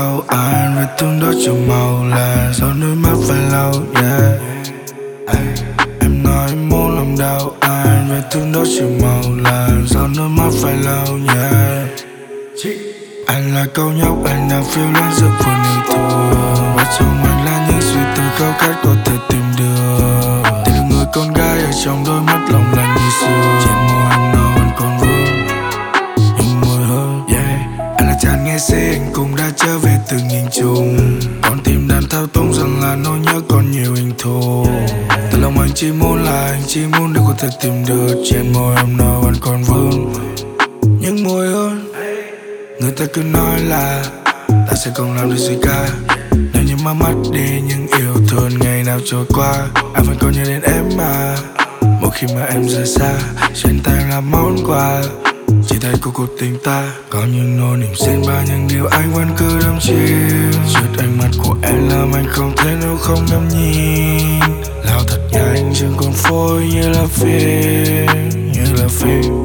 đâu anh vết thương đó cho màu là do nước mắt phải lau, yeah. Em nói em muốn làm đau anh vết thương đó cho màu là do nước mắt phải lau, yeah. Anh là câu nhóc anh đang phiêu lãng giữa vườn yêu thương, và trong anh là những suy tư khao khát có thể tìm được. Tìm được người con gái ở trong đôi mắt lòng lành như xưa. Trên môi em nó vẫn còn vương nhưng môi hơn, yeah. Anh là chàng nghe xe anh cũng đã trở về từ nhìn chung. Con tim đang thao túng rằng là nỗi nhớ còn nhiều hình thù. Từ lòng anh chỉ muốn là anh chỉ muốn để có thể tìm được. Trên môi em nó vẫn còn vương nhưng môi hơn. Người ta cứ nói là ta sẽ không làm được gì cả nếu như mà mất đi những yêu thương ngày nào trôi qua. Anh vẫn còn nhớ đến em mà mỗi khi mà em rời xa. Trên tay là món quà chỉ thấy của cuộc tình ta. Có những nỗi niềm xen bao những điều anh vẫn cứ đắm chìm. Trước ánh mắt của em làm anh không thể nào không ngắm nhìn. Lao thật nhanh trên con phố như là phim, như là phim.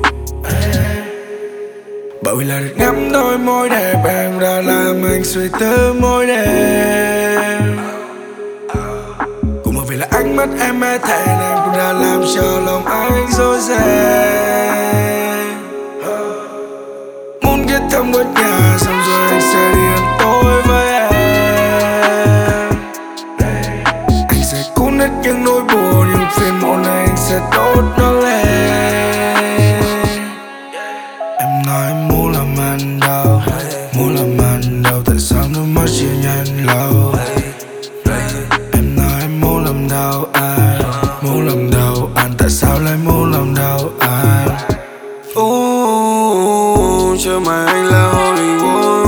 Bởi vì là được ngắm đôi môi đẹp em đã làm anh suy tư mỗi đêm. Cũng bởi vì là ánh mắt em mê thẹn em cũng đã làm cho lòng anh rối ren. Muốn kết thúc một nhà xong rồi anh sẽ đi ăn tối với em. Anh sẽ cuốn hết những nỗi buồn nhưng phiền muộn này anh sẽ tốt nó lên. Em nói em muốn làm anh đau, muốn làm anh đau, tại sao nước mắt chia nhanh lâu. Em nói em muốn làm đau anh, muốn làm đau anh, tại sao lại muốn làm đau anh. Chờ mà anh là Hollywood,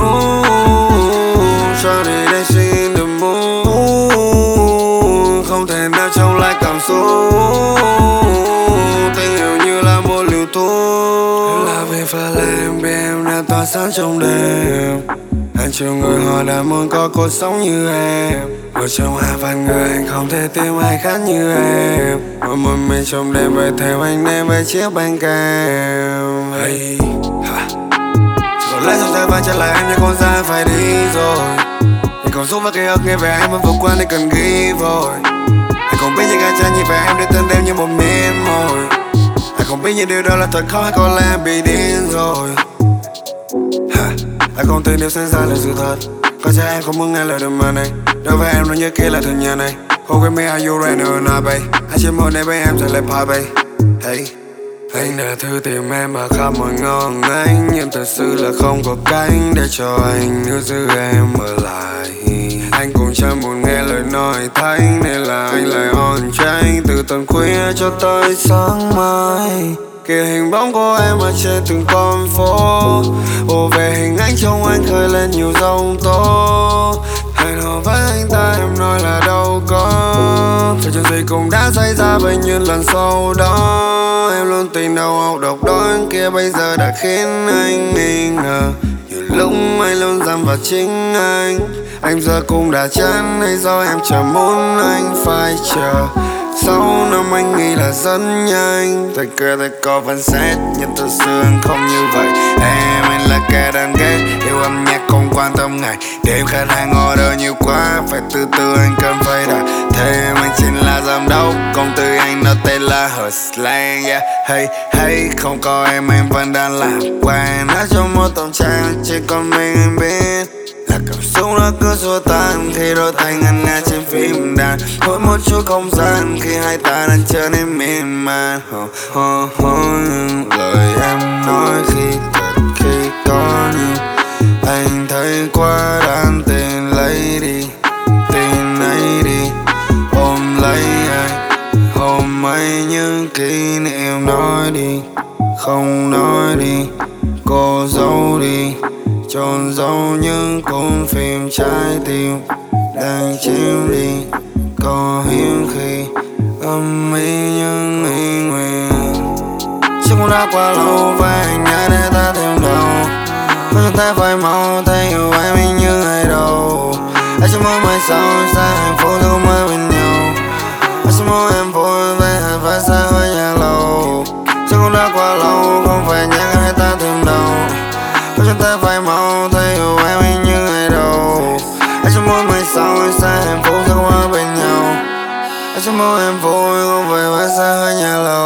Sunny dancing in the moon, không thể nào chống lại cảm xúc. Tình yêu như là một liều thuốc, là vì phải làm biết em đã tỏa sáng trong đêm. Anh chiều người họ đã muốn có cuộc sống như em. Một trong 2 vạn người anh không thể tìm ai khác như em. Một mình trong đêm vậy theo anh đến với chiếc bánh kem. Hey, chỉ còn lấy dòng tay vang trả lại em như con dao phải đi rồi. Anh còn giúp với ký ức nghe về em vẫn vượt qua nên cần ghi vội. Anh không biết những ai cha nhìn về em để tên đêm như một miếng mồi. Anh không biết những điều đó là thật không hay có lẽ em bị điên rồi. Anh không tin điều xảy ra là sự thật. Có chắc em không muốn nghe lời đừng mà này. Đối với em nó như kia là thường nhà này. Không with me are you ready or not babe. Anh chỉ muốn đến với em rồi lại party. Hey, anh đã thử tìm em ở khắp mọi ngõ ngách, nhưng thật sự là không có cách để cho anh níu giữ em ở lại. Anh cũng chẳng muốn nghe lời nói thánh nên là anh lại on track từ tận khuya cho tới sáng mai. Kìa hình bóng của em ở trên từng con phố, về hình ảnh trong anh khơi lên nhiều giông tố. Hẹn hò với anh ta em nói là đâu có, cho chuyện gì cũng đã xảy ra vậy nhưng lần sau đó. Em luôn tin đầu óc độc đoán kia bây giờ đã khiến anh nghi ngờ. Nhiều lúc anh luôn dằn vặt chính anh giờ cũng đã chán hay do em chẳng muốn anh phải chờ. 6 năm anh nghĩ là rất nhanh, thầy cười thầy có vẫn xét, nhưng thật sự anh không như vậy. Em anh là kẻ đáng ghét, yêu âm nhạc không quan tâm ngày đêm, khát hàng order nhiều quá, phải từ từ anh cần phải đạt thêm. Anh chính là giám đốc, công ty anh nó tên là Hustling, yeah. Hey, hey, không có em anh vẫn đang làm quen, hát trong một tâm trạng chỉ còn mình anh biết. Là cảm xúc nó cứ xua tan khi đôi tay ngân nga trên phim đàn, mỗi một chút không gian khi hai ta đang trở nên miên man. Lời em nói khi thật khi có nhìn, anh thấy quá đáng tiền lấy đi, tiền ấy đi, ôm lấy anh, ôm ấy những kỷ niệm nói đi, không nói đi, cô giấu đi, trôn giấu những cuốn phim trái tim đang chìm đi. Có hiếm khi âm ý những ý nguyện, chứ cũng đã quá lâu và anh đã để ta thêm đầu. Có chúng ta phải mau thấy yêu em như ngày đầu. Anh chỉ muốn mai sau sẽ hạnh phúc dù mới bên nhau. Anh chỉ muốn em vui với hai vai xa hơi nhà lâu. Chứ cũng đã quá lâu không phải nhắc để ta thêm đầu. Có chúng ta phải mau thấy yêu em như ngày đầu. chỉ mong em vui không phải phải xa hơi nhà lâu